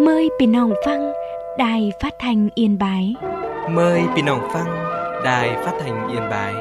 Mời Bình Hồng Phăng, Đài Phát thanh Yên Bái. Mời Bình Hồng Phăng, Đài Phát thanh Yên Bái.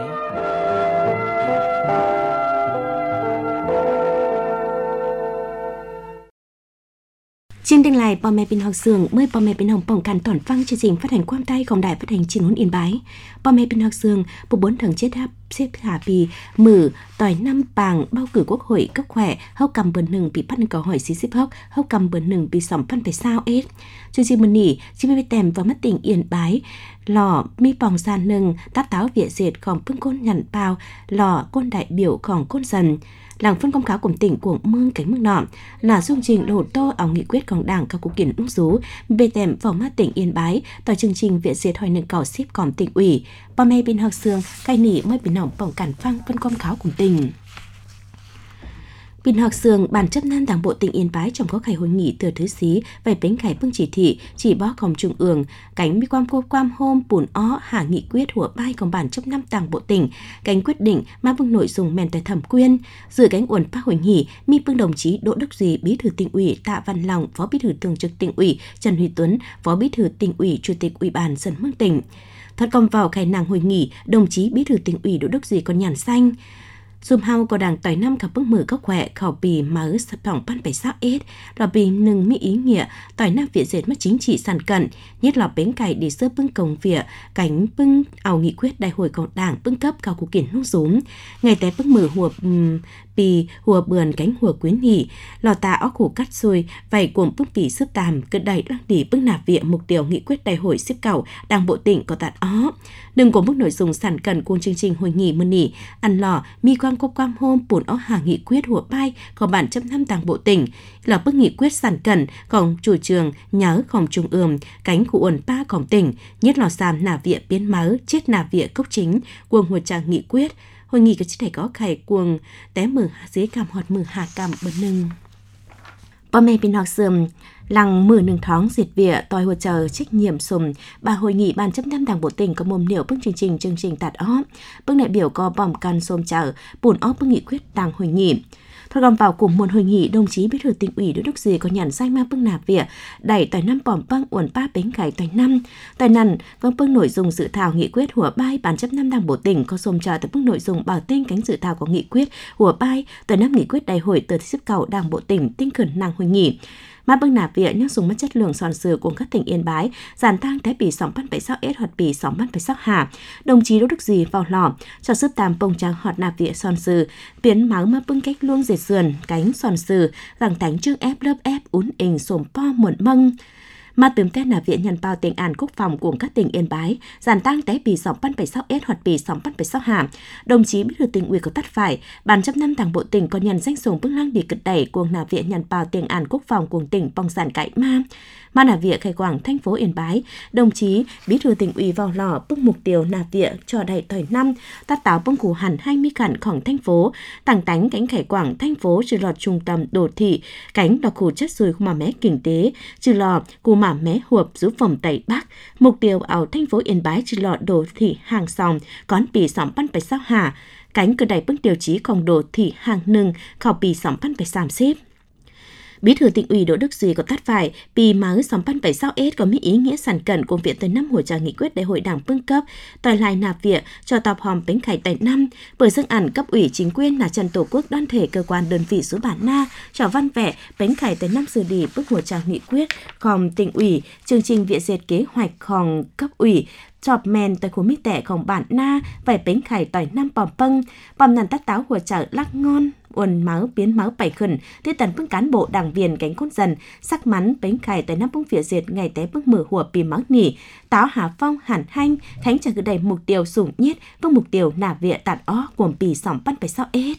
Chương trình lại bò mẹ Bình Học Sường mời bò mẹ Bình Hồng bỏng càn toàn phăng chương trình phát hành quang tayของĐài Phát hành Chín Huấn Yên Bái. Bò mẹ Bình Học Sường bộ 4 thằng chết hấp xếp hạ bì mử tỏi 5 bàng bao cử quốc hội cấp khỏe hốc cầm bần hừng bị bắt câu hỏi xí xếp hốc cầm bần hừng bị sỏm phân phải sao ết. Chương trình mần nỉ chỉ mới tèm vào mất tỉnh Yên Bái lò mi bòng sàn nừng tát táo việt diệtของพึ่งcôn nhằn bao lò côn đại biểuของcôn dần làng phân công cáo của tỉnh của mương cánh mương nọ là dung trình đổ tô ở nghị quyếtของđảng các cuộc kiện ung rú bê tèm vào mắt tỉnh Yên Bái tỏi chương trình viện diệt hỏi nâng cầu xếp còn tỉnh ủy bò mẹ Bình Học Sường cai nỉ mới Bình Hồng bỏng cản phăng phân công cáo của tỉnh. Bình Học Sường bản chấp nan Đảng bộ tỉnh Yên Bái trong có khai hội nghị từ thứ xí về bến khải bưng chỉ thị chỉ bó phòng trung ương cánh mi quam cô quam hôm bùn ó hạ nghị quyết của bai còn bản chấp năm Đảng bộ tỉnh cánh quyết định mà bưng nội dung men tại thẩm quyên dự cánh uẩn pa hội nghị mi bưng đồng chí Đỗ Đức Duy bí thư tỉnh ủy Tạ Văn Long phó bí thư thường trực tỉnh ủy Trần Huy Tuấn phó bí thư tỉnh ủy chủ tịch ủy ban dân mương tỉnh. Thoát công vào khai nàng hội nghị đồng chí bí thư tỉnh ủy Đỗ Đức Duy còn nhàn xanh Zoom hao có đảng tỏi năm cặp bước mở các khỏe khảo bì mở sập bỏng ban phải sao ít là bì nừng mỹ ý nghĩa tỏi nam viện dệt mất chính trị sàn cận nhất là bến cày để sơ bưng công việc cánh bưng ảo nghị quyết đại hội cộng đảng bưng cấp cao cuộc kiện nung rúm ngày té bưng mở hùa bì hùa bườn cánh hùa quyến hỉ lò tà óc hủ cắt xuôi vảy cuồng bưng bì sướp tàm cất đầy đăng đỉ bưng nạp viện mục tiêu nghị quyết đại hội xếp cầu đảng bộ tỉnh có tạt ó đừng có mức nội dung sàn cận của chương trình hội nghị mơn nỉ ăn lò mi quang cô quam hôm bùn ó hà nghị quyết hùa bai có bản chấp năm Đảng bộ tỉnh là bức nghị quyết sàn cận còn chủ trường nhớ phòng trung ương cánh của uẩn paของtỉnh nhất là sàm nà viện biến máu chết nà viện cốc chính cuồng hùa tràng nghị quyết hội nghị có chỉ thể có khải cuồng té mử dưới cằm hoặc mử hà cằm bần nưng bò mẹ Bình Học Sường lăng mử nừng thoáng diệt vỉa tòi hỗ trợ trách nhiệm sùm bà hội nghị ban chấp năm Đảng bộ tỉnh có mồm liệu bức chương trình tạt ó bức đại biểu có bỏng can xôm chở bùn ó bức nghị quyết đảng hội nghị. Thôi còn vào cùng một hội nghị đồng chí bí thư tỉnh ủy Đỗ Đức Duy có nhận danh mang bưng nạp vỉa đẩy tỏi năm bỏng băng uẩn ba bến cải tỏi năm tỏi nằn vâng bưng nội dung dự thảo nghị quyết hùa bai ban chấp năm Đảng bộ tỉnh có xôm chờ tới bưng nội dung bảo tên cánh dự thảo của nghị quyết hùa bai tỏi năm nghị quyết đại hội từ xếp cầu Đảng bộ tỉnh tinh khẩn năng hội nghị mà bưng nạp vỉa nhưng dùng mất chất lượng sòn sừ của các tỉnh Yên Bái giàn tang té bì sóng bắt phải sao ết hoặc bì sóng bắt phải sao hà đồng chí Đỗ Đức Duy vào lò cho sức tam bông trắng hoặc nạp vỉa sòn sừ biến máu mà bưng cách luôn dệt sườn cánh sòn sừ rằng tánh trước ép lớp ép ún ình sồm po muộn mâng mà tường tên là viện nhận bao tiền án quốc phòng của các tỉnh Yên Bái giàn tang té bì sóng bắt phải sao ết hoặc bì sóng bắt phải sao hà đồng chí bí thư tỉnh ủy có tắt phải ban chấp năm Đảng bộ tỉnh có nhận danh sùng bưng lăng đi cật đẩy cuồng là viện nhận bao tiền án quốc phòng của tỉnh bong sản cãi mà là viện khai quảng thành phố Yên Bái đồng chí bí thư tỉnh ủy vào lò bưng mục tiêu là viện cho đầy thời năm tát táo bưng củ hẳn 20 cảnของthành phố tàng tánh cánh khai quảng thành phố trừ lọt trung tâm đô thị cánh là khu chất xuôi mà mé kinh tế trừ lò cù mà mé huộp giúp phòng Tây Bắc mục tiêu ở thành phố Yên Bái trừ lọt đô thị hàng sòng còn bì sóng bắt phải sao hà cánh cơ đầy bưng tiêu chíของđô thị hàng nừng khảo bì sóng bắt phải giảm xếp. Bí thư tỉnh ủy Đỗ Đức Duy có tắt phải bì máu sóng pan phải sao ết có mỹ ý nghĩa sản cận của viện tới năm hỗ trợ nghị quyết đại hội đảng bưng cấp tòi lại nạp viện cho tọp hòm bến khải tại năm bởi dựng ảnh cấp ủy chính quyền là trần tổ quốc đoàn thể cơ quan đơn vị số bản na cho văn vẻ bến khải tại năm xử lý bức hỗ trợ nghị quyết còn tỉnh ủy chương trình viện dệt kế hoạch còn cấp ủy chọp men tại khu mỹ tệของbản na phải bến khải tỏi năm bòm nàn tát táo của chợ lắc ngon uẩn máu biến máu bảy khẩn tiết tần bưng cán bộ đảng viên cánh cốt dần sắc mắn bến khải tại năm bưng phía diệt ngày té bưng mở hùa bì máu nỉ táo hà phong hẳn hanh thánh chẳng cứ đầy mục tiêu sủng nhiết bưng mục tiêu nả vịa tạt ó cuồng bì sỏng bắt phải sao ết.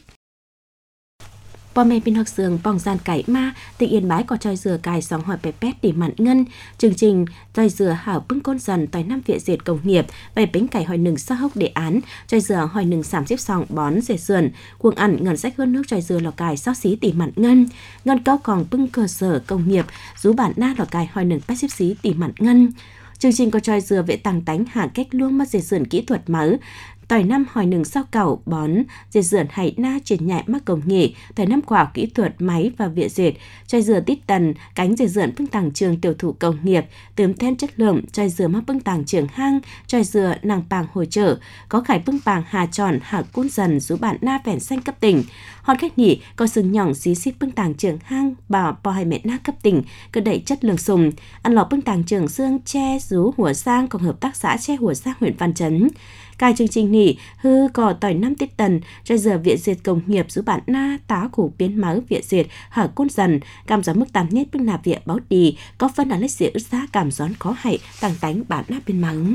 Bò mẹ Bình Học Sường bỏng gian cải ma tỉnh Yên Bái có tròi dừa cài sóng hỏi bè pét để mặn ngân chương trình tròi dừa hảo bưng côn dần tỏi năm viện dệt công nghiệp về bánh cải hỏi nừng sa hốc đề án tròi dừa hỏi nừng sảm xếp sòng bón dệt sườn cuồng ẩn ngân sách hơn nước tròi dừa lò cài sao xí tỉ mặn ngân cao còn bưng cơ sở công nghiệp rú bản na lò cài hỏi nừng bách xếp xí tỉ mặn ngân. Chương trình có tròi dừa vệ tàng tánh hạ cách luôn mất dệt sườn kỹ thuật máu tỏi năm hỏi nừng sao cẩu bón dệt dườn hay na truyền nhại mắc công nghệ tỏi năm khoa học kỹ thuật máy và viện dệt choi dừa tít tần cánh dệt dườn phương tàng trường tiểu thủ công nghiệp tươm then chất lượng choi dừa mắc phương tàng trường hang choi dừa nàng pàng hồi trợ có khải phương pàng hà tròn hà cún dần rú bản na vẻn xanh cấp tỉnh hòn khách nhỉ có sừng nhỏng xí xích phương tàng trường hang bảo bò hai mẹ na cấp tỉnh cơ đẩy chất lượng sùng ăn lò phương tàng trường xương che rú hùa sang cùng hợp tác xã che hùa sang huyện Văn Chấn cài chương trình nỉ hư cò tỏi năm tít tần cho giờ viện dệt công nghiệp giữ bản na tá củ biến máu viện dệt hở côn dần cảm gió mức tám nhất bưng nạp viện báo đi có phân là lấy dễ ức giá cảm gión khó hại tăng tánh bản na biến mắng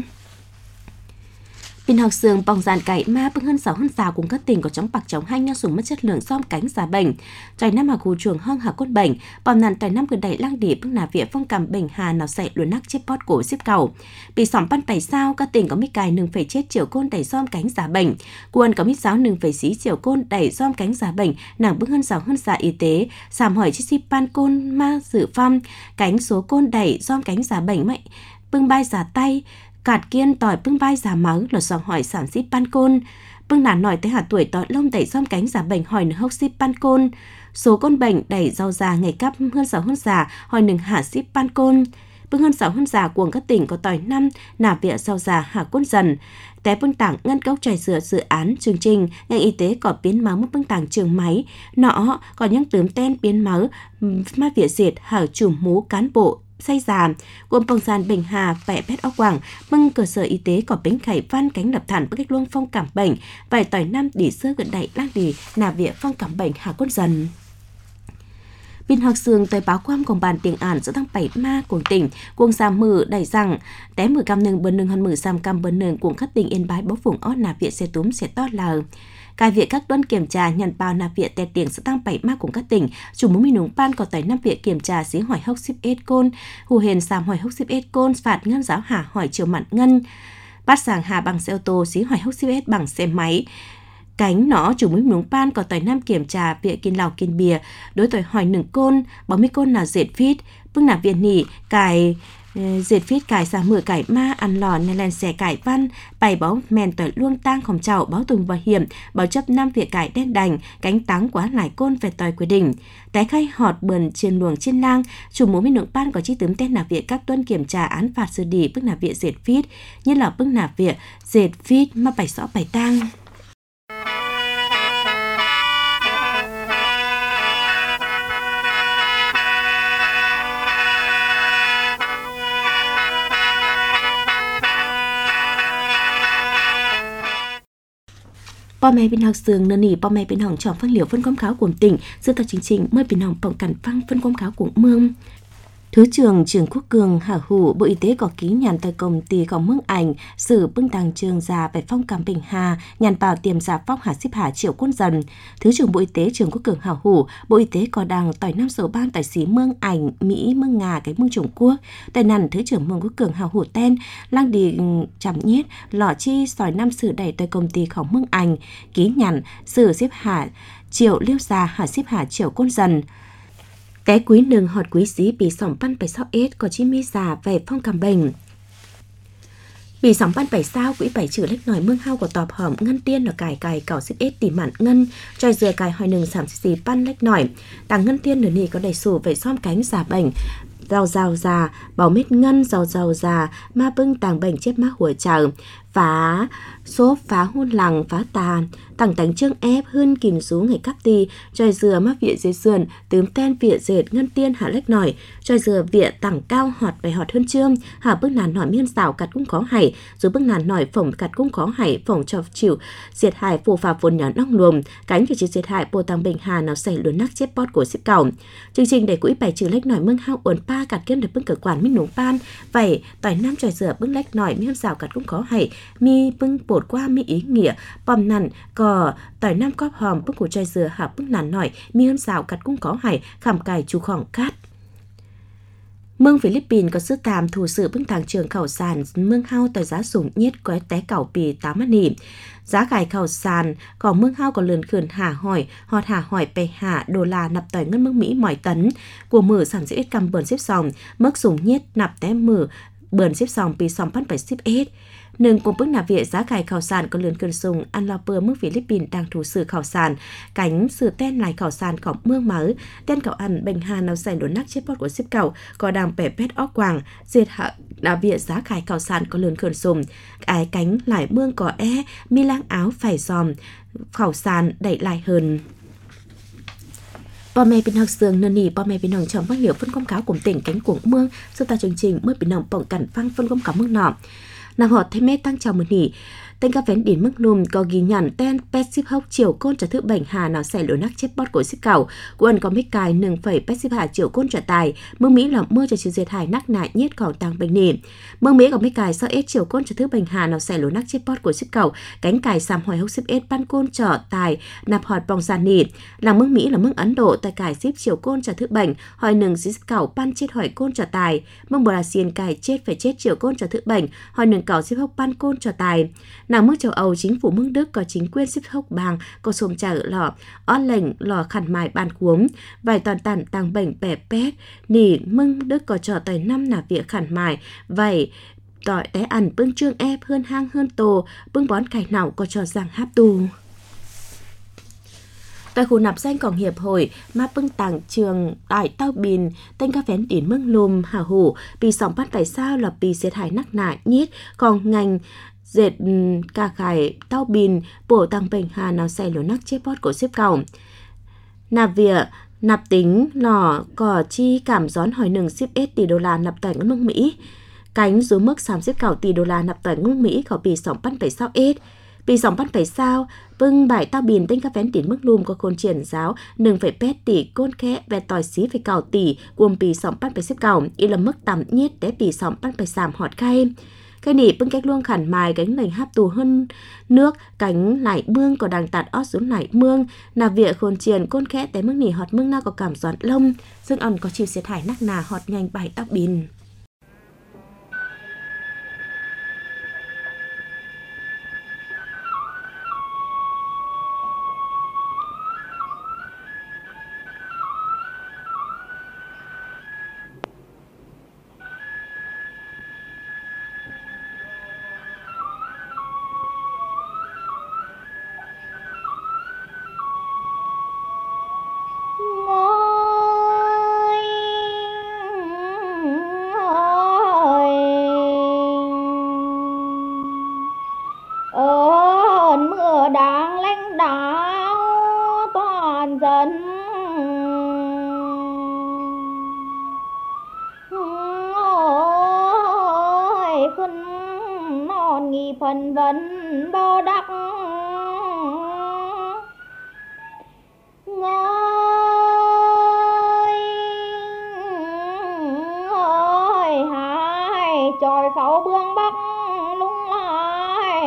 Pin học sường bong dàn cải ma bưng hơn 6 hơn già cùng các tỉnh có chống bạc chống hai nhau sùng mất chất lượng xóm cánh giả bệnh trời năm hà khu chuồng hong hà côn bệnh bom nàn trời năm gần đẩy lang đỉ bưng nà viện phong cầm bệnh hà nào sậy luôn nắc chép bót cổ xếp cầu bị sỏm pan bảy sao các tỉnh có mít cài nừng phải chết triệu côn đẩy xóm cánh giả bệnh quân có mít giáo nừng phải xí triệu côn đẩy xóm cánh giả bệnh nàng bưng hơn 6 hơn già y tế sàm hỏi chiếc xí pan côn ma dự phong cánh số côn đẩy xóm cánh giả bệnh mạnh bưng bay giả tay cạt kiên tỏi bưng vai giả máu là sòng hỏi sản xíp pan côn bưng nản nổi tới hạt tuổi tỏi lông đẩy xóm cánh giả bệnh hỏi nửa hốc xíp pan côn số con bệnh đẩy rau già ngày cắp hơn 6 hơn già hỏi nừng hạ xíp pan côn bưng hơn 6 hơn già cuồng các tỉnh có tỏi năm nà vịa rau già hạ côn dần té bưng tảng ngân cốc trải dựa dự án chương trình ngành y tế có biến máu mức bưng tảng trường máy nọ có những tướm ten biến máu ma vịa diệt hở chùm mú cán bộ say già gồm bông gian Bình Hà, Vẽ Pét Ốc Quảng, bưng cơ sở y tế có bến khải văn cánh lập thản bức cách luông phong cảm bệnh, vài tỏi năm đỉ sơ gần đẩy lang đỉ nà vịa phong cảm bệnh hà cốt dần. Pin học sường tới báo quam cùng bàn tiếng ản giữa tháng 7 ma của tỉnh, cuồng giảm mử đẩy rằng té 10 cam nừng bần nừng hơn 10 giảm cam bần nừng của các tỉnh Yên Bái bó vùng ót nà vịa xe túm xe to là cài việc các đơn kiểm tra nhận bao nạp viện tè tiền sẽ tăng 7 ma cùng các tỉnh chủ muốn mình núng ban có tới 5 viện kiểm tra xí hỏi hốc xíp ết côn hù hền sàm hỏi hốc xíp ết côn phạt ngân giáo hà hỏi chiều mặn ngân bắt sàng hà bằng xe ô tô xí hỏi hốc xíp ết bằng xe máy cánh nó chủ muốn núng ban có tới 5 kiểm tra viện kiên lào kiên bìa đối tuổi hỏi nừng côn bảo mi côn là dệt phít bưng nạp viện nỉ cài dệt phít cài xà mửa cải ma ăn lò nên lên xe cải văn bày báo mèn tỏi luông tang khổng chậu báo tùng bảo hiểm báo chấp 5 việc cải đen đành cánh táng quá nải côn về tỏi quy định té khay họt bườn trên luồng trên lang chủ múa minh lượng ban có chi tướng tên nạp viện các tuân kiểm tra án phạt xử lý bức nạp viện dệt phít như là bức nạp viện dệt phít mà bày rõ bày tang Bò mẹ bên học sường nân nỉ bò mẹ bên hỏng chọn phân liệu phân quảng cáo của tỉnh dự thảo chương trình mới bên hỏng bỏng cản phăng phân quảng cáo của mương Thứ trưởng Trương Quốc Cường hả hủ Bộ Y tế có ký nhàn tại công ty có mương ảnh xử bưng tàng trường già về phong cảm Bình Hà nhàn vào tiềm giả phong hà xếp hà triệu quân dần. Thứ trưởng Bộ Y tế Trương Quốc Cường hả hủ Bộ Y tế có đăng tỏi 5 số ban tài xí mương ảnh Mỹ mương Nga cái mương Trung Quốc. Tại nằn Thứ trưởng Mương Quốc Cường hả hủ tên lang đi chằm nhét lọ chi sỏi 5 sự đẩy tại công ty khổng mương ảnh ký nhàn xử xếp hà triệu liêu già hà xếp hà triệu quân dần. Té quý nừng họt quý xí bị sỏng pan 76 s có chi mi già về phong cảm bệnh. Bị sỏng pan 7 sao quỹ 7 trừ lách nòi mương hao của tọp hỏng ngân tiên là cải cảo xích s tỉ mạn ngân tròi dừa cài hỏi nừng sảm xí pan lách nòi tàng ngân tiên nửa nỉ có đầy sủ về xóm cánh giả bệnh rau già bảo mít ngân rau già ma bưng tàng bệnh chết má hùa chảo phá số phá hôn lằng phá tà tàng tánh trương ép hơn kìm rú ngày cắp tì tròi dừa má viện dệt sườn tướm ten viện dệt ngân tiên hạ lách nổi tròi dừa viện tảng cao họt về họt hơn trương hạ bưng nàn nổi miên xảo cặt cũng có hảy rồi bưng nàn nổi phồng cặt cũng có hảy phồng cho chịu diệt hại phù phà phồn nhỏ nong luồng cánh thì chỉ diệt hại bồ tàng Bình Hà nào xảy luôn nắc chép bót của xếp cẩu chương trình để quỹ 7 trừ lách nổi mương hao uốn pa cặt kiên được bưng cửa quản minh núng pan vậy tỏi nam tròi dừa bưng lách nổi miên xảo cặt cũng có hảy mi bưng bột qua mi ý nghĩa bom nằn cò tỏi nam cóp hòm bưng của chai dừa hạ bưng nằn nổi mi hơn xào cắt cũng có hải khảm cài chú khỏng cát. Mương Philippines có sức tàm thủ sự bưng tàng trường khẩu sàn mương hao tỏi giá sủng nhiết có té cẩu bì 8 nỉ giá cài khẩu sàn có mương hao có lườn khườn hà hỏi họt hà hỏi bè hạ đô la nạp tỏi ngân mương Mỹ mỏi tấn của mử sản dễ cầm bờn xếp sòng mức sủng nhiết nạp té mử bờn xếp sòng bì sòng bắt phải xếp ết Nâng cùng bước nạp viện giá cải khảo sản có lươn cơn sùng ăn lo bơ mức Philippines đang thủ sự khảo sản cánh sự tên lại khảo sản có mương mở tên cậu ăn bệnh hà nào xảy đốn nắc chết bót của xếp cậu có đàm bẻ pét óc quàng diệt hạ nạp viện giá cải khảo sản có lươn cơn sùng ái cánh lại mương có mi lang áo phải giòm khảo sản đẩy lại hơn. Bò mẹ bên học sường nân nỉ bò mẹ bên hồng trọng phát hiệu phân công cáo cùng tỉnh cánh cuồng mương sự ta chương trình mới bên hồng bỏng cản phăng phân công cáo mương nọ nằm họ thêm mê tăng chào một nỉ tên các vén điển mức lùm có ghi nhận tên pet ship hốc chiều côn trả thứ bệnh hà nào xảy lối nắc chết bót của ship cầu của ẩn có mít cài nừng phẩy pet ship hà chiều côn trả tài mương mỹ là mưa cho chiều diệt hải nắc nại nhiết còn tăng bệnh nỉ mương mỹ có mít cài sau ết chiều côn trả thứ bệnh hà nào xảy lối nắc chết bót của ship cầu cánh cài sàm hỏi hốc ship ết ban côn trở tài nạp họt bòng giàn nỉ là mương mỹ là mương Ấn Độ tại cài ship chiều côn trả thứ bệnh hỏi nừng ship cầu ban chết hỏi côn trả tài mương Brazil cài chết phải chết chiều côn trả thứ bệnh hỏi nừng cầu ship hốc ban côn trả tài nào mức châu Âu chính phủ nước Đức có chính quyền ship hốc bang có xôm trả ở lò on lệnh lò khăn mài bàn cuống vài toàn tản tăng bệnh bẻ pét nỉ mưng Đức có trò tài năm nạp viện khăn mài vậy tỏi té ăn bưng trương ép hơn hang hơn tổ bưng bón cải nào có trò giang háp tù. Tại khu nạp danh cổng hiệp hội mà bưng tặng trường đại tao bìn tên các vén điển mương lùm hào hủ vì sòng bắt phải sao là vì diệt hải nắc nại nhít còn ngành dệt cà khải tao bìn bổ tăng bệnh hà nào xảy lối nắc chết bót của xếp cầu nạp việc nạp tính lò cỏ chi cảm gión hỏi nừng ship $1 nạp tài ngân nước Mỹ cánh dưới mức xàm xếp cầu $1 nạp tài ngân Mỹ có bị sòng bắt phải sao ít vì sòng bắt phải sao vâng bài tao bìn tên các vén tiền mức lùm có khôn triển giáo nừng phải pét tỷ côn khẽ về tỏi xí phải cào tỷ gồm bị sòng bắt phải xếp cầu ý là mức tầm nhiết để bị sòng bắt phải sàm họt khay cái nỉ bưng cách luôn khản mài cánh lành háp tù hơn nước cánh lại mương có đàng tạt ót xuống lại mương nà vịa khôn triển côn khẽ té mức nỉ họt mương na có cảm giòn lông dương ẩn có chịu xiết hải nắc nà họt nhanh bài tao bìn. Phần vấn bao đắc ngơi hai tròi pháo bương bắc lung lại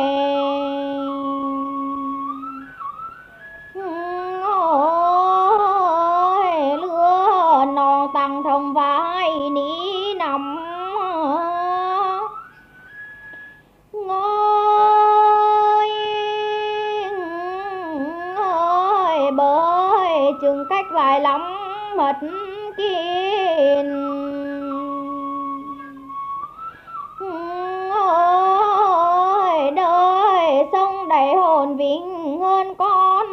lửa nòng tăng thông vai ní nằm bởi chừng cách lại lắm mật kín đời sông đầy hồn vinh hơn con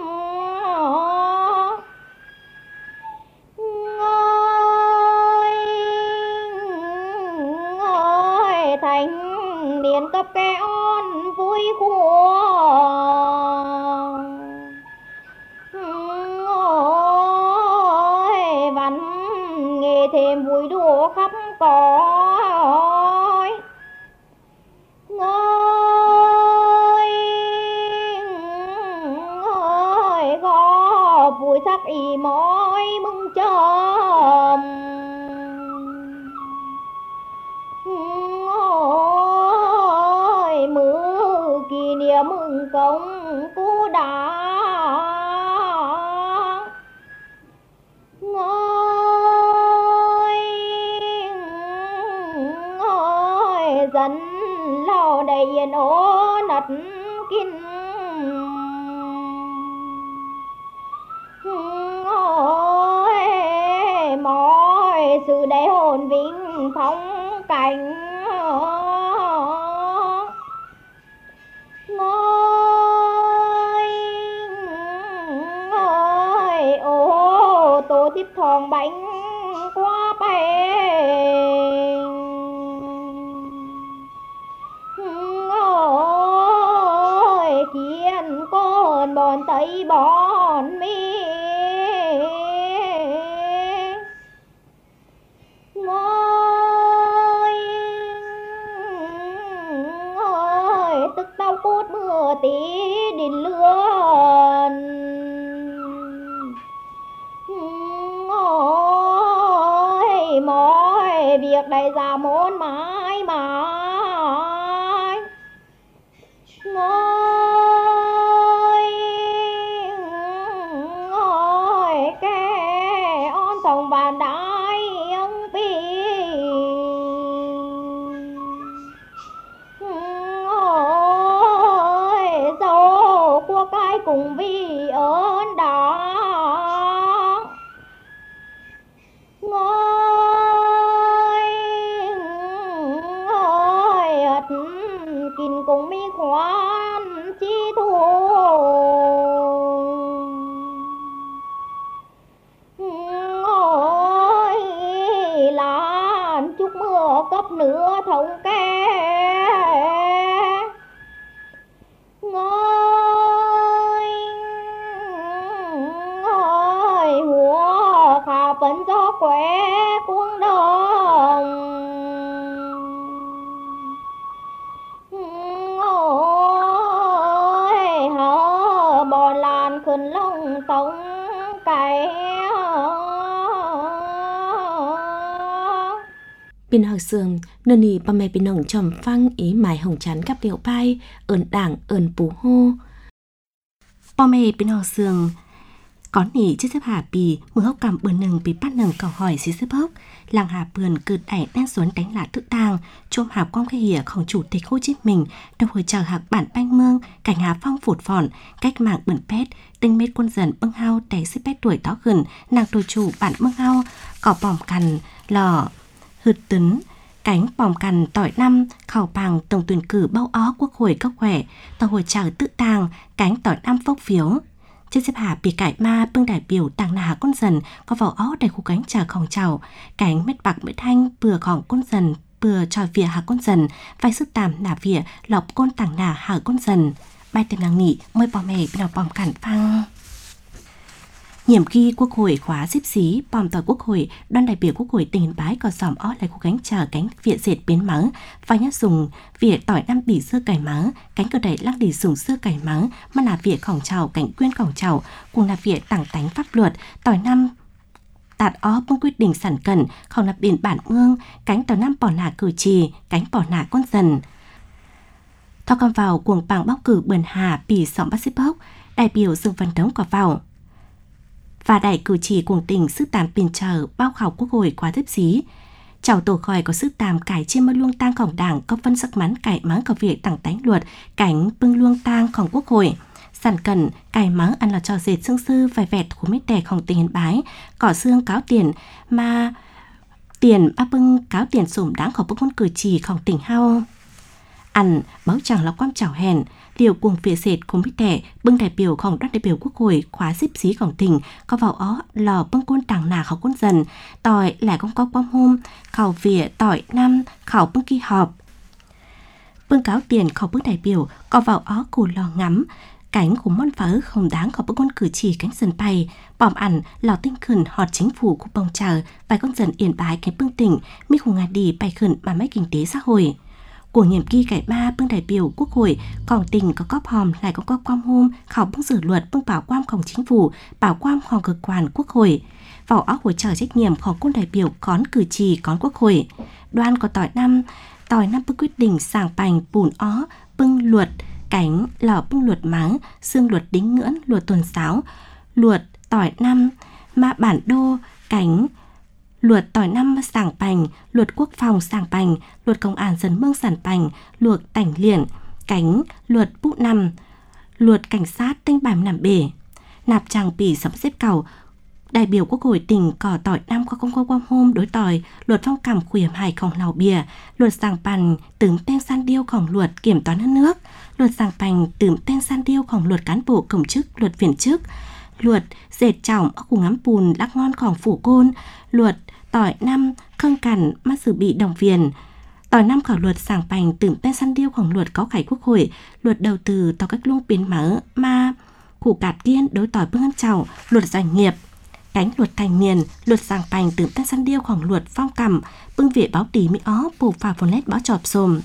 thành niên cấp kéo vui khua văn nghề thêm vui đùa khắp cõi ngơi gò vui sắc ý mỏi mừng chồng mưa kỷ niệm mừng công cú đã dân lao đầy yên ố nật kín mọi sự đầy hồn vinh phong cảnh xít thòng bánh qua bè ơi kiến con bọn tây bọn mi ơi tức tao cút mưa tí đình lươn ơi mọi việc đây ra môn mãi mãi ơi kẻ on thòng bàn đái ông pi ơi dấu của cái cùng vì ơn đó ơi kín cùng mi khoan chi thu ơi lan chúc mưa cấp nửa thống kê ơi hùa khả phấn gió quê cuồng đồng ơi hở bò lan khẩn lông tông cái Bên học sườn, nơi nì bà mẹ bên nồng trầm phăng ý mài hồng chán cắp điệu bay, ơn đảng, ơn bù hô. Bà mẹ bên học sườn, có nỉ chứ xếp hạ bì, mưa hốc cầm bươn nừng bị bắt nừng cầu hỏi xí xếp hốc. Làng hạ bươn cự đẩy đen xuống đánh lạ tự tàng, trôm hạp quang khai hìaของchủ tịch Hồ Chí Minh, đồng hồi chờ hạc bản banh mương, cảnh hạ phong phụt phòn, cách mạng bẩn pét, tinh mết quân dần bưng hao đẩy xếp pét tuổi đó gần, nàng đồ chủ bản bưng hao, cỏ bòm cằn, lò, hư tấn, cánh bòm cằn tỏi năm, khảo bằng tổng tuyển cử bao ó quốc hội cấp khỏe, tàu hồi chờ tự tàng, cánh tỏi năm phốc phiếu. Trên xếp hạ bị cải ma bưng đại biểu tàng nà con dần có vào ó đầy khu cánh chờ khổng chào, cánh mết bạc mết thanh bừa khổng con dần bừa trò vỉa hạ con dần, vai sức tàm nà vỉa lọc con tàng nà hạ con dần. Bài tìm nàng nghỉ mới bỏ mẹ bị nào bòm cản phăng. Nhiệm kỳ quốc hội khóa xếp xí, bòm tỏi quốc hội, đoàn đại biểu quốc hội tỉnh Yên Bái có dòm ó lại khu cánh chờ cánh viện dệt biến mắng, và nhát dùng việc tỏi năm bỉ xưa cải mắng, cánh cờ đẩy lăng đỉ dùng xưa cải mắng, mà là việc khổng trào cánh quyên khổng trào, cùng là việc tảng tánh pháp luật, tỏi năm tạt ó bưng quyết định sản cẩn, khổng lập biển bản mương, cánh tỏi năm bỏ nả cử trì, cánh bỏ nả con dần. Thọ cầm vào cuồng bằng bóc cử bườn hà bỉ sỏm bắt xếp bốc, đại biểu dương vận đống quả vào. Và đại cử chỉ cuồng tình sức tàm bình chờ bao khảo quốc hội quá thấp xí. Chào tổ khỏi có sức tàm cải chiêm mơ luông tang khổng đảng có phân sắc mắn cải mắng có việc tặng tánh luật cảnh bưng luông tang khổng quốc hội. Sản cần cải mắng ăn là trò dệt xương sư vài vẹt của mít đẻ khổng tình Yên Bái cỏ xương cáo tiền mà tiền ba bưng cáo tiền sủng đáng khổng bưng con cử chỉ khổng tỉnh hao. Ăn báo chẳng là quan chảo hèn liều cuồng phía dệt của mít đẻ bưng đại biểu khổng đoàn đại biểu quốc hội khóa xếp xí khổng tỉnh có vào ó lò bưng côn tàng nà khẩu côn dần tỏi lại cũng có quang hôm khảo vỉa tỏi năm khảo bưng kỳ họp bưng cáo tiền khẩu bưng đại biểu có vào ó củ lò ngắm cánh của món phở không đáng khẩu bưng con cử chỉ cánh dần bay bòm ăn lò tinh khẩn họt chính phủ của bông chờ vài con dần Yên Bái cái bưng tỉnh mi khủng ngà đi bài khẩn mà mấy kinh tế xã hội. Của nhiệm kỳ cải ba bưng đại biểu quốc hội còn tỉnh có cóp hòm lại có cóp quam hôm khảo bưng dự luật bưng bảo quamของchính phủ bảo quamของcơ quan quốc hội vào óc hỗ trợ trách nhiệmของquân đại biểu cón cử tri cón quốc hội đoan có tỏi năm bưng quyết định sàng bành bùn ó bưng luật cánh lò bưng luật máng xương luật đính ngưỡng luật tuần sáo luật tỏi năm ma bản đô cánh luật tỏi năm sàng bành, luật quốc phòng sàng bành, luật công an dân mương sản bành, luật tảnh liền, cánh, luật bụ nằm, luật cảnh sát tinh bàm nằm bể. Nạp tràng bỉ sắm xếp cầu, đại biểu quốc hội tỉnh cỏ tỏi năm có công quang hôm đối tỏi, luật phong cảm khuyểm hải khổng lào bìa, luật sàng bành tướng tên san điêu khổng luật kiểm toán nước, luật sàng bành tướng tên san điêu khổng luật cán bộ công chức, luật viên chức, luật dệt trọng ở khu ngắm bùn lắc ngonของphủ côn, luật tỏi năm khâng cằn mắt sự bị đồng viên. Tỏi năm khảo luật sàng bành tưởng tên săn điêuของluật có khải quốc hội, luật đầu tư tỏ cách luông biến mở mà khu cạt kiên đối tỏi bưng ăn chào, luật doanh nghiệp. Cánh luật thành niên, luật sàng bành tưởng tên săn điêuของluật phong cầm, bưng viện báo tí mỹ ó, bù phà phồn lết bó chọp xồm.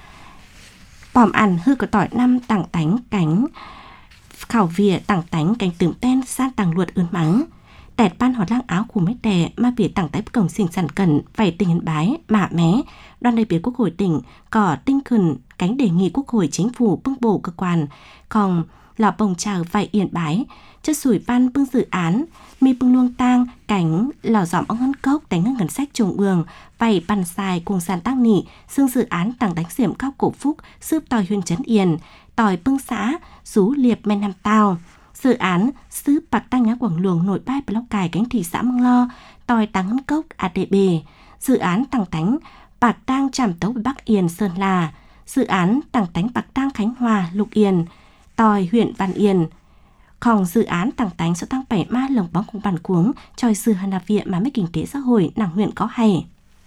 Bòm ăn hư có tỏi năm tặng tánh cánh khảo vỉa tặng tánh cánh tưởng tên san tặng luật ươn mắng. Tẹt ban họt lang áo của mấy đè mà vỉa tặng tái cổng xình sản cẩn vảy tình Yên Bái mạ mé. Đoàn đại biểu Quốc hội tỉnh có tinh thần cánh đề nghị Quốc hội chính phủ bưng bộ cơ quan còn lò bồng chào vảy Yên Bái chất sủi ban bưng dự án mi bưng luông tang cánh lò dòm ông ngân cốc đánh ngân sách trùng ương vảy bàn xài cùng sàn tăng nị xương dự án tặng đánh xiểm cao cổ phúc sướp tỏi huyện Trấn Yên tỏi bưng xã rú liệp men năm tao. Dự án sứ bạc tăng nhá quảng luồng nội bai và lóc cài cánh thị xã Măng Lo, tỏi tăng ngân cốc ADB, dự án tăng tánh bạc tăng tràm tấu Bắc Yên Sơn La, dự án tăng tánh bạc tăng Khánh Hòa Lục Yên, tỏi huyện Văn Yên. Còn dự án tăng tánh sẽ tăng 7 ma lồng bóng cùng bản cuống tròi sư Hà Viện mà mấy kinh tế xã hội nàng huyện có hay.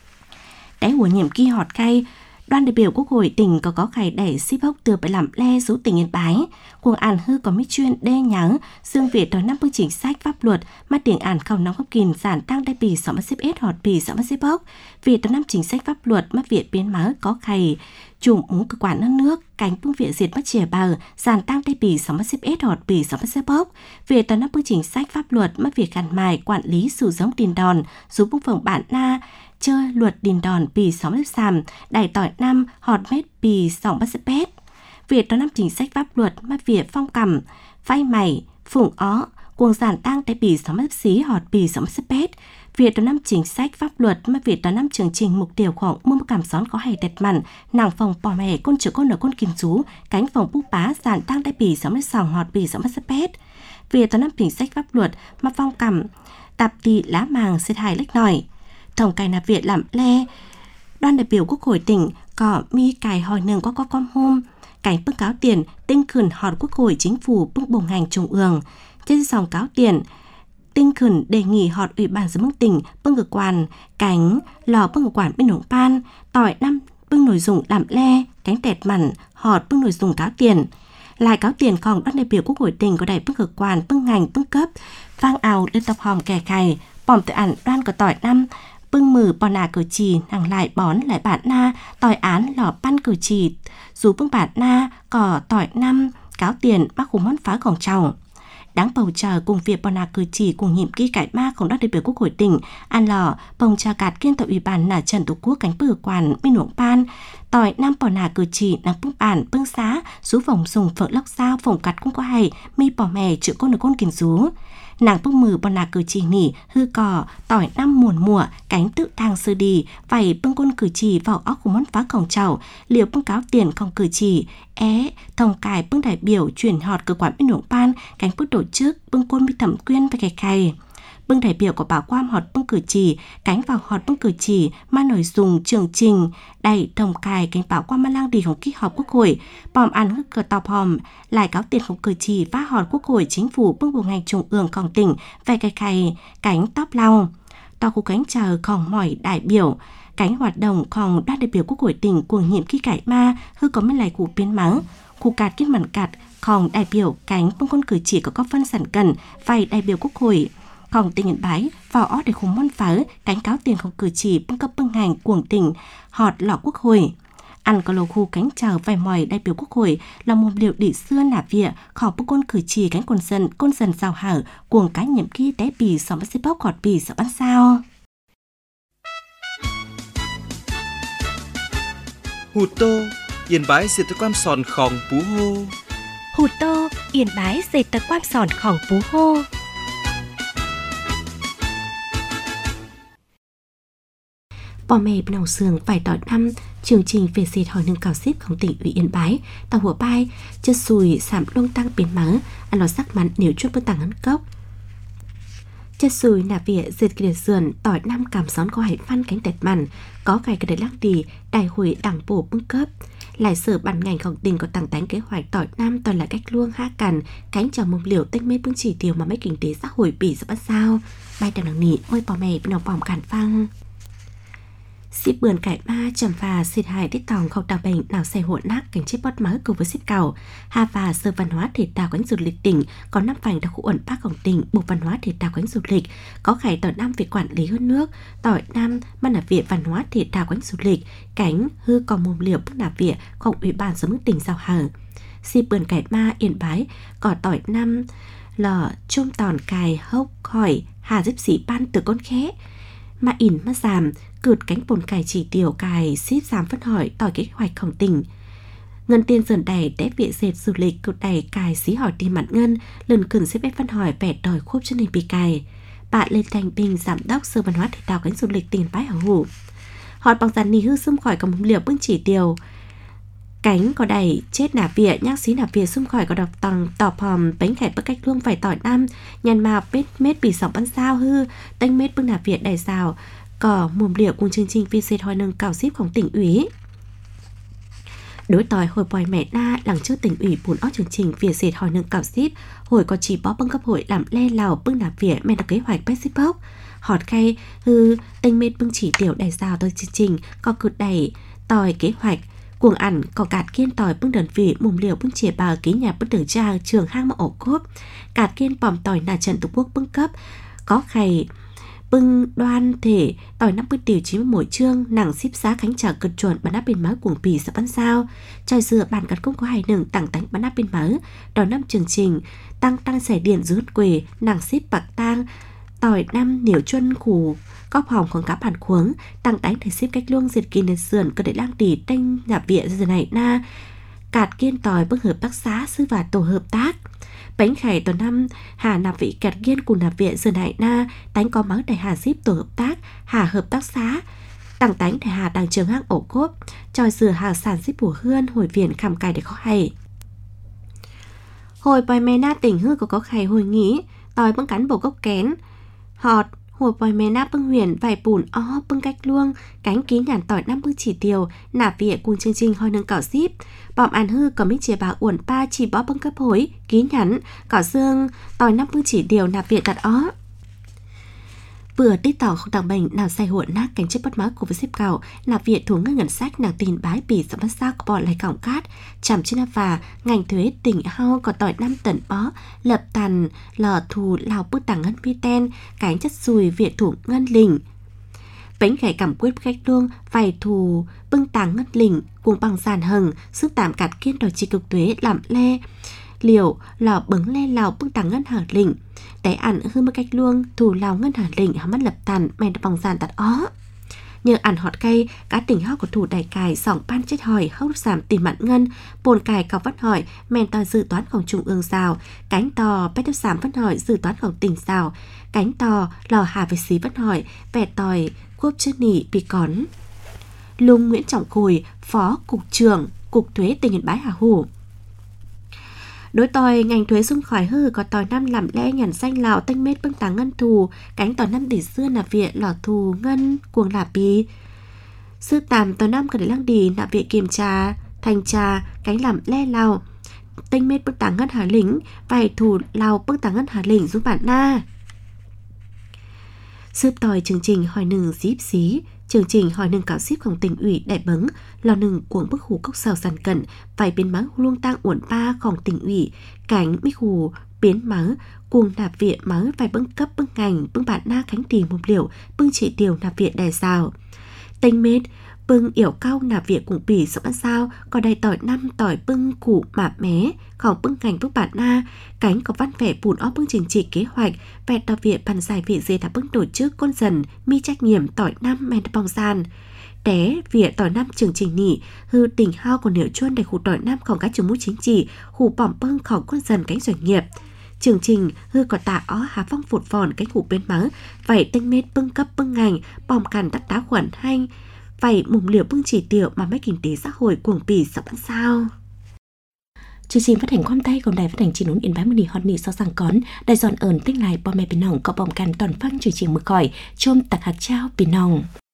Đáy của nhiệm kỳ họt cay, đoàn đại biểu Quốc hội tỉnh có khải đẩy ship hốc từ phải làm le rú tỉnh Yên Bái. Cuồng ản hư có mấy chuyên đe nháng, dương Việt tới 5 chính sách pháp luật, mà tiếng ản khẩu nóng hốc kìn giản tăng đại bì 60 họt bì 60 bốc. Việt tới 5 chính sách pháp luật, mà Việt biến máu có khải chủng muốn cơ quan nước, cánh phương Việt diệt mất trẻ bờ, giản tăng đại bì 60 họt bì 60 bốc. Việt tới 5 chính sách pháp luật, mà Việt gắn mài quản lý sử dụng tiền đòn, giúp bung phồng bản na, chơi luật đình đòn bì 60 sàm, đẩy tỏi năm họt mét bì 60 pét. Việt đó năm chính sách pháp luật mà Việt phong cầm, phai mày, phủng ó, cuồng giản tăng tại bì 60 xí họt bì 60 pét. Việt đó năm chính sách pháp luật mà Việt đó năm chương trình mục tiêu khoảng mua cảm xón có hay đẹp mặn, nàng phòng bỏ mẹ con chữ con ở con kinh chú, cánh phòng bút bá giản tăng tại bì 60 sòng họt bì 60 pét. Việt đó năm chính sách pháp luật mà phong cầm, tạp tì lá màng xếp hài lách nổi. Tổng cài nạp Việt làm le, đoàn đại biểu Quốc hội tỉnh có mi cài hỏi nương có con hôm, cảnh bưng cáo tiền tinh khẩn họt Quốc hội chính phủ bưng bồng ngành trung ương. Trên dòng cáo tiền, tinh khẩn đề nghị họt Ủy ban Giám đốc tỉnh bưng cơ quan, cánh lò bưng cơ quan bên nông ban, tỏi năm bưng nội dung làm le, cánh tẹt mặn họt bưng nội dung cáo tiền. Lại cáo tiền còn đoàn đại biểu Quốc hội tỉnh có đại bưng cơ quan bưng ngành bưng cấp, vang ào lên tập hòm kẻ khày, bòm tự ảnh đoan có tỏi năm bưng mử bò nà cử trì nàng lại bón lại bản na tỏi án lò pan cử trì dù bưng bản na cỏ tỏi năm cáo tiền bác khủng món phá cổng trào đáng bầu chờ cùng việc bò nà cử trì cùng nhiệm kỳ cải maของđoàn đại biểu Quốc hội tỉnh an lò bồng trà cạt kiên tại ủy ban nà trần tổ quốc cánh bử quản bên nuộng pan tỏi năm bò nà cử trì nàng bưng bản bưng xá rú vòng dùng phở lóc sao phồng cặt cũng có hay mi bò mè chữ con được con kìm rú nàng bưng mừ bò nà cử trì nỉ hư cỏ tỏi năm muồn mùa cánh tự thang sơ đi vảy bưng quân cử trì vào óc của món phá cổng chảo liệu bưng cáo tiền không cử trì thông cài bưng đại biểu chuyển họt cơ quan bên nuộng ban cánh bưng tổ chức bưng quân bị thẩm quyên và khay bưng đại biểu của bảo quan họt bưng cử trì cánh vào họt bưng cử trì mà nội dung chương trình đầy thông cài cánh bảo quan ma lang điของkỳ họp Quốc hội bòm ăn hức cờ tàu hòm lại cáo tiềnของcử trì và họt Quốc hội chính phủ bưng bộ ngành trung ươngของtỉnh về khay cánh tóc lau tàu khu cánh chờของmỏi đại biểu cánh hoạt độngของđoàn đại biểu Quốc hội tỉnh của nhiệm kỳ cải ma hư có mấy lại cụ biến mắng khu cạt kết mặn cạtของđại biểu cánh bưng con cử chỉ có phân sản cần vài đại biểu Quốc hộiของtỉnh Yên Bái vào ót để khung món phá cánh cáo tiềnของcử chỉ bưng cấp bưng ngành của tỉnh họt lọ Quốc hội ăn có lô khu cánh chào vài mỏi đại biểu Quốc hội là một điều địa xưa nả vịa khỏi bưng con cử chỉ cánh con dần giao hảo cuồng cái nhiệm kỳ té bì sòng bắt xếp bóc họt bì sợ bắn sao Hụt tô Yên Bái diệt tới quan sòn khòng Pú Hô. Hụt tô Yên Bái dệt tới quan sòn khòng Pú Hô. Bò mè bên đầu sườn vài tỏi năm chương trình về dệt hỏi nâng cao xếpของtỉnh ủy Yên Bái tàuหัวbay chất sùi giảm lông tăng biến mắng ăn lò sắc mắn nếu chút bữa tăng ngắn cốc chất sùi nà vỉa dệt kề sườn tỏi năm cảm xón có hải văn cánh tẹt mặn có cài cái đầy lắc đi đại hội đảng bộ bưng cấp lại sở ban ngànhของtỉnh có tăng tánh kế hoạch tỏi năm toàn là cách luông ha cằn cánh chào mông liều tinh mê bưng chỉ tiêu mà mấy kinh tế xã hội bị sự bắt sao bay đằng đằng nị ôi bò mẹ nòng vòng cản phăng ship bươn cải ba chầm phà xịt hại tiết tòng không đào bệnh nào xe hộ nát cảnh chết bót máu cùng với ship cầu hà phà sơ văn hóa thể thao quánh du lịch tỉnh có 5 vành đặc khu ẩn bácของtỉnh bộ văn hóa thể thao quánh du lịch có khải tỏi năm việc quản lý hơn nước tỏi năm ban là viện văn hóa thể thao quánh du lịch cánh hư còn mồm liều bức nạp việnของủy ban sớm tỉnh giao hở ship bươn cải ba Yên Bái có tỏi năm lò chôm tòn cài hốc khỏi hà giúp sĩ ban từ con khé mà ỉn mà giảm cượt cánh bồn cài chỉ tiểu cài ship giảm phân hỏi tỏi kế hoạchของtỉnh ngân tiền dần đầy để viện dệt du lịch cụt đầy cài xí hỏi tìm mặt ngân lần cần xếp ép phân hỏi vẻ đòi khốp chân hình bị cài bạn lên thành bình giám đốc sở văn hóa thể thao cánh du lịch tỉnh Bái Hảo Hủ hỏi bằng dàn ni hư xung khỏi cầm liều bưng chỉ tiêu cánh có đầy chết nả vỉa nhác xí nả vỉa xung khỏi có đọc tầng tọp hòm bánh khải bất cách luông phải tỏi năm nhàn màu mết bị sọc bắn sao hư tanh mết bưng nả vỉa đầy xào có mồm liệu cùng chương trình vi dệt hỏi nâng cao shipของtỉnh ủy đối tỏi hồi bòi mẹ na lằng trước tỉnh ủy bùn ót chương trình việc dệt hỏi nâng cao ship hồi có chỉ bó bưng cấp hội làm le lào bưng nả vỉa men đặc kế hoạch Facebook họt khay hư tanh mết bưng chỉ tiểu đầy xào tới chương trình có cụt đầy tỏi kế hoạch cuồng ảnh có cạt kiên tỏi bưng đơn vị mồm liều bưng chìa bà ký nhà bưng đường tra trường hang mà ổ cốp cạt kiên bòm tỏi nà trận tổ quốc bưng cấp có khay bưng đoan thể tỏi 50 tiểu 91 chương nàng ship giá khánh trả cực chuẩn bán áp bên máu cuồng bì sẽ bắn sao trời dừa bàn cắt cũng có hai nừng tặng tánh bán áp bên máu đỏ năm chương trình tăng xẻ điện rút quề nàng ship bạc tang tỏi năm niểu chuân khủ cóp hỏngของcá bản khuống tăng đánh thể ship cách luông diệt kỳ nền sườn cơ để lang tỉ tênh nhạp viện giờ này na cạt kiên tỏi bưng hợp tác xã sư và tổ hợp tác bánh khải tổ năm hà nạp vị cạt kiên cùng nạp viện giờ này na tánh có máu đại hà ship tổ hợp tác hà hợp tác xã tăng tánh để hà đằng trường hang ổ cốp tròi dừa hà sản ship bùa hươn hồi viện khảm cài để khó hay hồi bòi mè na tỉnh hư có khải hồi nghĩ tỏi bưng cắn bổ gốc kén họt hồi bòi mè na bưng huyền vài bùn ó bưng cách luông cánh kín nhàn tỏi năm bưng chỉ tiêu nạp viện cùng chương trình hỏi nâng cảo ship bòm ăn hư có mấy chìa bà uẩn pa chỉ bó bưng cấp hối kín nhắn cảo dương tỏi năm bưng chỉ điều nạp viện đặt ó vừa tích tỏ không tặng bệnh nào say huộn nát cánh chết bất máu của với ship cào nạp viện thủ ngân ngân sách nàng tin Bái bỉ sắp bắt sao bỏ lại cổng cát chằm trên áp và ngành thuế tỉnh hao có tỏi 5 tấn bó lập tàn lò thù lào bức tàng ngân pi ten cánh chất xùi viện thủ ngân lình bánh khải cảm quyết khách luông vài thù bưng tàng ngân lình cùng bằng giàn hầng sức tạm cạt kiên đòi chi cực thuế làm le liều lò bứng le lào bưng tàng ngân hở lình té ăn hư mất cách luông thủ lào ngân hở lình hả mắt lập tàn men bằng giàn tạt ó nhờ ăn hot cây cá tỉnh hao của thủ đại cài sòng ban chết hỏi hốc giảm tiền mặn ngân bồn cài cọc vắt hỏi men to dự toánของtrung ương rào cánh to bét giảm vắt hỏi dự toánของtỉnh rào cánh to lò hà về xí vắt hỏi vẻ tòi quốc chữ nỉ bị cón Lung Nguyễn Trọng Cùi phó cục trưởng cục thuế tỉnh Yên Bái Hà Hủ đối tỏi ngành thuế xung khỏi hư có tỏi năm làm lẽ nhàn xanh lào tanh mết bưng tàng ngân thù cánh tỏi năm tỷ xưa nạp viện lò thù ngân cuồng lạp bì sư tàm tỏi năm cần để lăng đi nạp viện kiểm tra thanh tra cánh làm le lào tanh mết bưng tàng ngân hà lĩnh vài thù lào bưng tàng ngân hà lĩnh giúp bạn na sư tỏi chương trình hỏi nừng díp xí chương trình hỏi nâng cảo shipของtỉnh ủy đại bấn lò nừng cuồng bức hủ cốc xào sàn cận vài biến máu luông tang uẩn paของtỉnh ủy cánh bích hủ biến máu cuồng nạp viện máu vài bưng cấp bưng ngành bưng bạn na cánh tì một liều bưng chỉ điều nạp viện đài xào tênh mết bưng yểu cao nạp viện cùng bỉ sống ăn sao có đầy tỏi năm tỏi bưng củ mạp méของbưng ngành bưng bạn na cánh có văn vẻ bùn ó bưng trình trị kế hoạch vẹn tỏi viện bàn giải viện dê đã bưng tổ chức con dần mi trách nhiệm tỏi năm men bong gian té viện tỏi năm chương trình nỉ hư tỉnh hao còn nếu chuôn đầy khu tỏi nămของcác trường mũ chính trị khu bỏng bưngของcon dần cánh doanh nghiệp chương trình hư có tạ ó hà phong phụt phòn cánh khu bên mắng vậy tênh mết bưng cấp bưng ngành bòm cằn đắt tá khuẩn hanh vậy mùng liều bưng chỉ tiểu mà mấy kinh tế xã hội cuồng bỉ sắp ăn sao chương trình phát hành khoam tay còn đài phát hành chỉ nún Yên Bái mini hot nỉ so sang cón đài giòn ẩn tinh lại bò mẹ bên nòng có bòm cằn toàn phăng chương trình mực khỏi chôm tặc hạt trao bên nòng